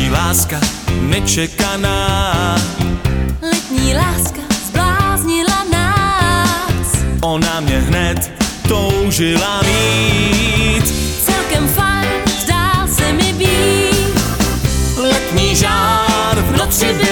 letní láska nečekaná. Letní láska zbláznila nás. Ona mě hned toužila mít. Celkem fajn, zdál se mi být. Letní žár v noci byl